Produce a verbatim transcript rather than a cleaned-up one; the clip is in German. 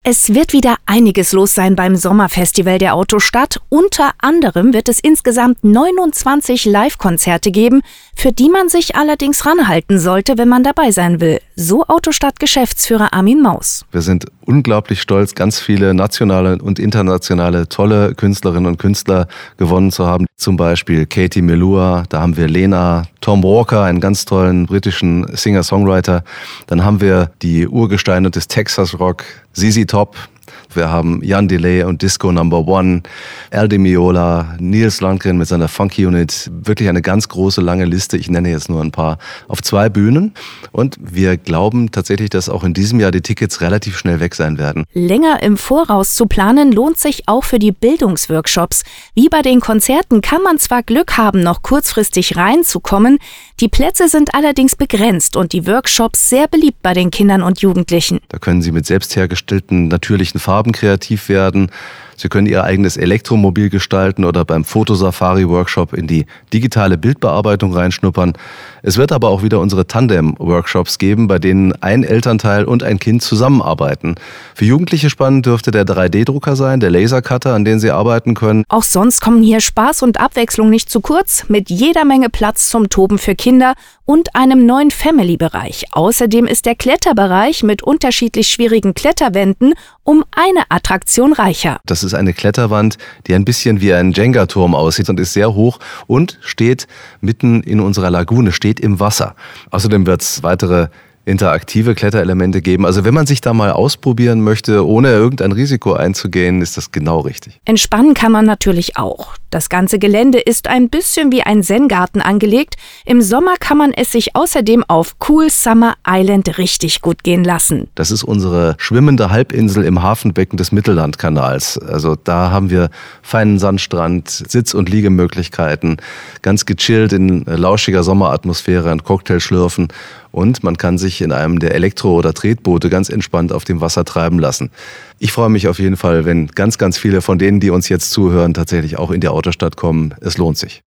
Es wird wieder einiges los sein beim Sommerfestival der Autostadt. Unter anderem wird es insgesamt neunundzwanzig Live-Konzerte geben, für die man sich allerdings ranhalten sollte, wenn man dabei sein will. So Autostadt-Geschäftsführer Armin Maus. Wir sind unglaublich stolz, ganz viele nationale und internationale tolle Künstlerinnen und Künstler gewonnen zu haben. Zum Beispiel Katie Melua, da haben wir Lena, Tom Walker, einen ganz tollen britischen Singer-Songwriter. Dann haben wir die Urgesteine des Texas Rock, Z Z Top. Wir haben Jan Delay und Disco Number One, Al Di Meola, Nils Landgren mit seiner Funky Unit. Wirklich eine ganz große, lange Liste. Ich nenne jetzt nur ein paar. Auf zwei Bühnen. Und wir glauben tatsächlich, dass auch in diesem Jahr die Tickets relativ schnell weg sein werden. Länger im Voraus zu planen lohnt sich auch für die Bildungsworkshops. Wie bei den Konzerten kann man zwar Glück haben, noch kurzfristig reinzukommen. Die Plätze sind allerdings begrenzt und die Workshops sehr beliebt bei den Kindern und Jugendlichen. Da können sie mit selbst hergestellten natürlichen Farben kreativ werden. Sie können Ihr eigenes Elektromobil gestalten oder beim Fotosafari-Workshop in die digitale Bildbearbeitung reinschnuppern. Es wird aber auch wieder unsere Tandem-Workshops geben, bei denen ein Elternteil und ein Kind zusammenarbeiten. Für Jugendliche spannend dürfte der drei D Drucker sein, der Lasercutter, an dem sie arbeiten können. Auch sonst kommen hier Spaß und Abwechslung nicht zu kurz, mit jeder Menge Platz zum Toben für Kinder und einem neuen Family-Bereich. Außerdem ist der Kletterbereich mit unterschiedlich schwierigen Kletterwänden um eine Attraktion reicher. Das ist eine Kletterwand, die ein bisschen wie ein Jenga-Turm aussieht und ist sehr hoch und steht mitten in unserer Lagune, steht im Wasser. Außerdem wird es weitere interaktive Kletterelemente geben. Also wenn man sich da mal ausprobieren möchte, ohne irgendein Risiko einzugehen, ist das genau richtig. Entspannen kann man natürlich auch. Das ganze Gelände ist ein bisschen wie ein Zen-Garten angelegt. Im Sommer kann man es sich außerdem auf Cool Summer Island richtig gut gehen lassen. Das ist unsere schwimmende Halbinsel im Hafenbecken des Mittellandkanals. Also da haben wir feinen Sandstrand, Sitz- und Liegemöglichkeiten, ganz gechillt in lauschiger Sommeratmosphäre, ein Cocktail schlürfen. Und man kann sich in einem der Elektro- oder Tretboote ganz entspannt auf dem Wasser treiben lassen. Ich freue mich auf jeden Fall, wenn ganz, ganz viele von denen, die uns jetzt zuhören, tatsächlich auch in die Autostadt kommen. Es lohnt sich.